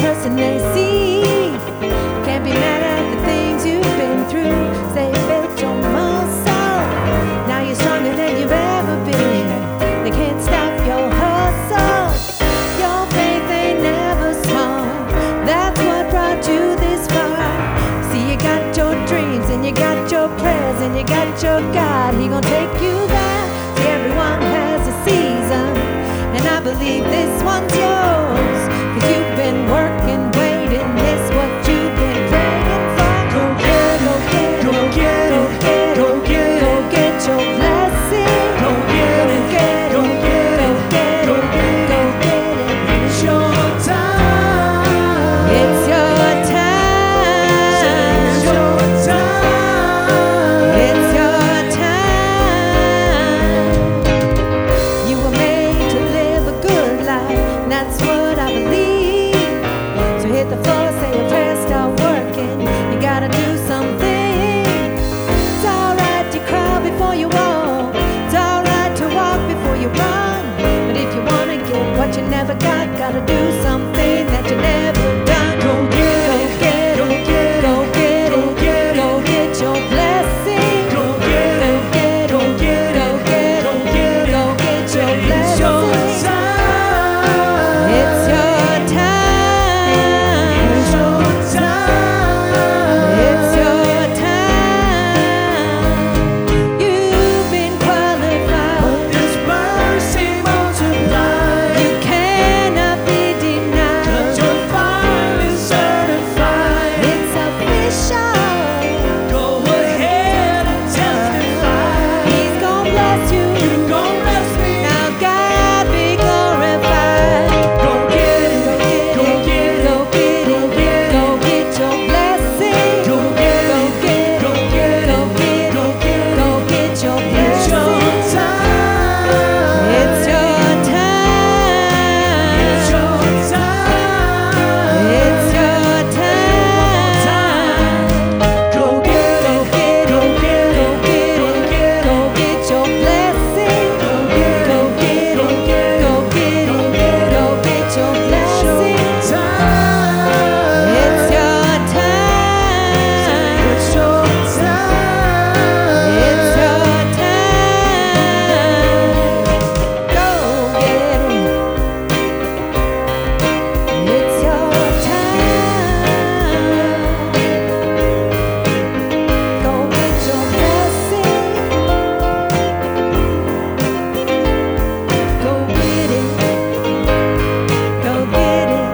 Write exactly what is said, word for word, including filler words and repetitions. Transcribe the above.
person they see. Can't be mad at the things you've been through. They built your muscle. Now you're stronger than you've ever been. They can't stop your hustle. Your faith ain't never small. That's what brought you this far. See, you got your dreams and you got your prayers and you got your God. He gon' take you there. See, everyone has a season, and I believe this one's yours. Cause you've been working, waiting, this what you've been praying for. Go get it, go get it, go get it, go get it, go get your blessing. Go get it, go get it, go get it, go get it. It's your time. It's your time. It's your time. It's your time. You were made to live a good life, and that's what I believe. So hit the floor, say a prayer, start working. You gotta do something. It's alright to cry before you walk. It's alright to walk before you run. But if you wanna get what you never got, gotta do something that you never done. Go get it, go get it, go get it, go get your blessing. Go get it, go get it, go get it, go get your blessing. It's your time. It's your time. It's your time. You've been qualified. But this mercy multiplied. You cannot be denied. 'Cause you're finally certified. It's official. Go ahead and testify. He's gon' bless you. You gon' bless me. Now God be glorified. Go get it, go get it, go get it, go get it, go get your blessing. Go get it, go get it, go get it, go get it, go get your blessing. It's your time. It's your time. It's your time. It's your time. Go get it, go get it, go get it, go get your blessing. Go get it, go get it, go get it, go get your blessing. It's your time. It's your time. It's your time. It's your time. Go get it. It's your time. Go get your blessing. Go get it. Go get it.